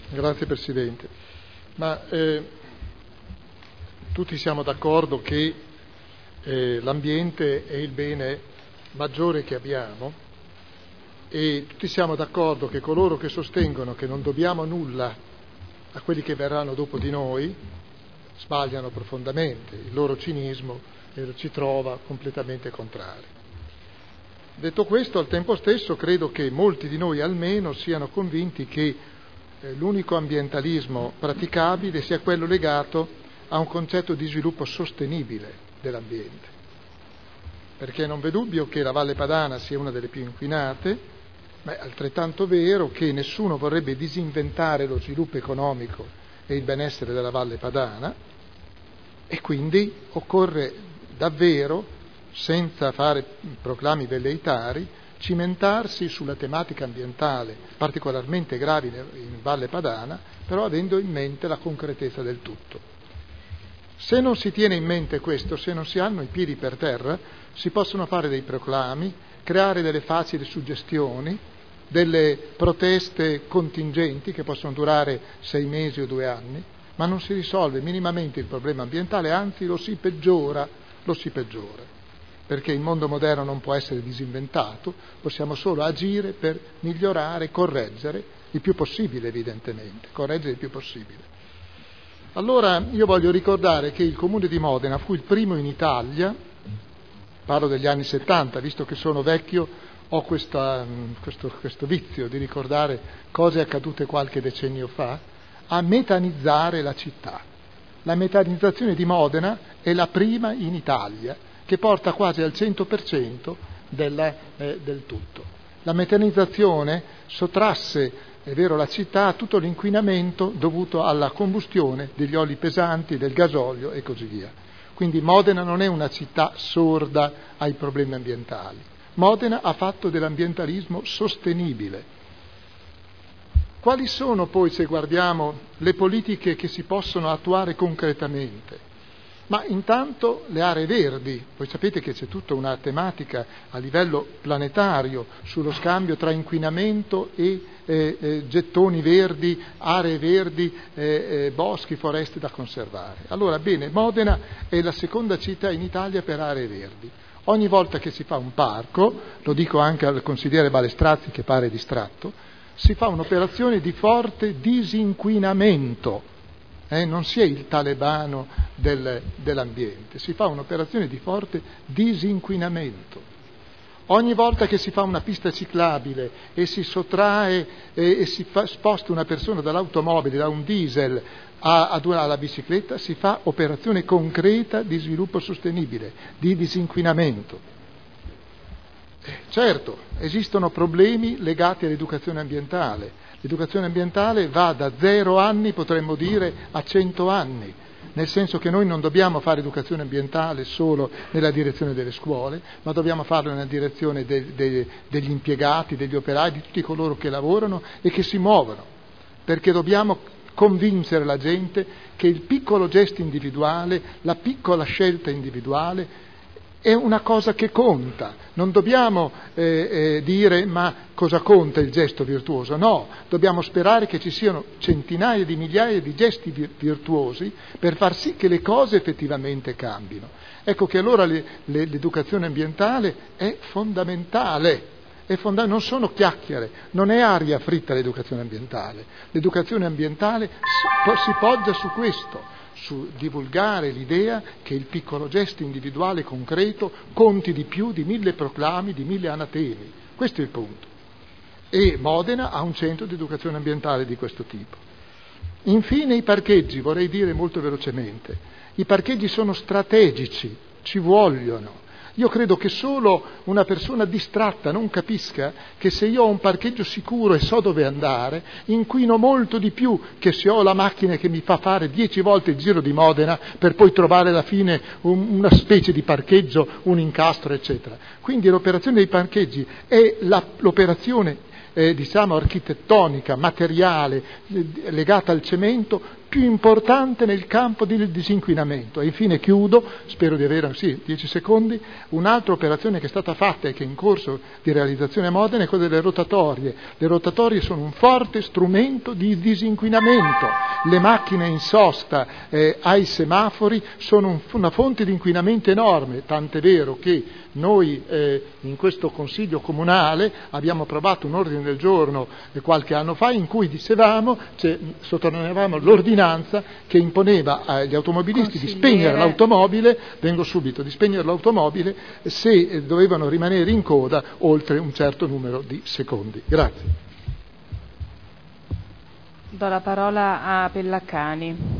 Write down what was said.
Grazie Presidente. Tutti siamo d'accordo che l'ambiente è il bene maggiore che abbiamo e tutti siamo d'accordo che coloro che sostengono che non dobbiamo nulla a quelli che verranno dopo di noi sbagliano profondamente. Il loro cinismo ci trova completamente contrari. Detto questo, al tempo stesso credo che molti di noi almeno siano convinti che l'unico ambientalismo praticabile sia quello legato a un concetto di sviluppo sostenibile dell'ambiente, perché non v'è dubbio che la Valle Padana sia una delle più inquinate, ma è altrettanto vero che nessuno vorrebbe disinventare lo sviluppo economico e il benessere della Valle Padana, e quindi occorre davvero, senza fare proclami velleitari, cimentarsi sulla tematica ambientale particolarmente grave in Valle Padana, però avendo in mente la concretezza del tutto. Se non si tiene in mente questo, se non si hanno i piedi per terra, si possono fare dei proclami, creare delle facili suggestioni, delle proteste contingenti che possono durare 6 mesi o 2 anni, ma non si risolve minimamente il problema ambientale, anzi lo si peggiora, perché il mondo moderno non può essere disinventato, possiamo solo agire per migliorare, correggere il più possibile, evidentemente, correggere il più possibile. Allora io voglio ricordare che il Comune di Modena fu il primo in Italia, parlo degli anni 70, visto che sono vecchio ho questo vizio di ricordare cose accadute qualche decennio fa, a metanizzare la città. La metanizzazione di Modena è la prima in Italia, che porta quasi al 100% del tutto. La metanizzazione sottrasse, è vero, la città a tutto l'inquinamento dovuto alla combustione degli oli pesanti, del gasolio e così via. Quindi Modena non è una città sorda ai problemi ambientali. Modena ha fatto dell'ambientalismo sostenibile. Quali sono poi, se guardiamo, le politiche che si possono attuare concretamente? Ma intanto le aree verdi, voi sapete che c'è tutta una tematica a livello planetario sullo scambio tra inquinamento e gettoni verdi, aree verdi, boschi, foreste da conservare. Allora, bene, Modena è la seconda città in Italia per aree verdi. Ogni volta che si fa un parco, lo dico anche al consigliere Balestrazzi che pare distratto, si fa un'operazione di forte disinquinamento. Non si è il talebano dell'ambiente, si fa un'operazione di forte disinquinamento. Ogni volta che si fa una pista ciclabile e si sottrae e sposta una persona dall'automobile, da un diesel alla bicicletta, si fa operazione concreta di sviluppo sostenibile, di disinquinamento. Certo, esistono problemi legati all'educazione ambientale. L'educazione ambientale va da 0 anni, potremmo dire, a 100 anni, nel senso che noi non dobbiamo fare educazione ambientale solo nella direzione delle scuole, ma dobbiamo farlo nella direzione degli impiegati, degli operai, di tutti coloro che lavorano e che si muovono, perché dobbiamo convincere la gente che il piccolo gesto individuale, la piccola scelta individuale è una cosa che conta. Non dobbiamo dire ma cosa conta il gesto virtuoso, no, dobbiamo sperare che ci siano centinaia di migliaia di gesti virtuosi per far sì che le cose effettivamente cambino. Ecco che allora l'educazione ambientale è fondamentale. Non sono chiacchiere, non è aria fritta l'educazione ambientale. L'educazione ambientale si poggia su questo, su divulgare l'idea che il piccolo gesto individuale concreto conti di più di 1000 proclami, di 1000 anatemi. Questo è il punto. E Modena ha un centro di educazione ambientale di questo tipo. Infine i parcheggi, vorrei dire molto velocemente. I parcheggi sono strategici, ci vogliono. Io credo che solo una persona distratta non capisca che se io ho un parcheggio sicuro e so dove andare, inquino molto di più che se ho la macchina che mi fa fare 10 volte il giro di Modena per poi trovare alla fine una specie di parcheggio, un incastro, eccetera. Quindi l'operazione dei parcheggi è l'operazione architettonica, materiale, legata al cemento più importante nel campo del disinquinamento. E infine chiudo, spero di avere 10 secondi, un'altra operazione che è stata fatta e che è in corso di realizzazione a Modena è quella delle rotatorie. Le rotatorie sono un forte strumento di disinquinamento. Le macchine in sosta ai semafori sono una fonte di inquinamento enorme, tant'è vero che noi in questo Consiglio Comunale abbiamo approvato un ordine del giorno qualche anno fa in cui sottolineavamo l'ordinanza che imponeva agli automobilisti di spegnere l'automobile, se dovevano rimanere in coda oltre un certo numero di secondi. Grazie. Do la parola a Pellaccani.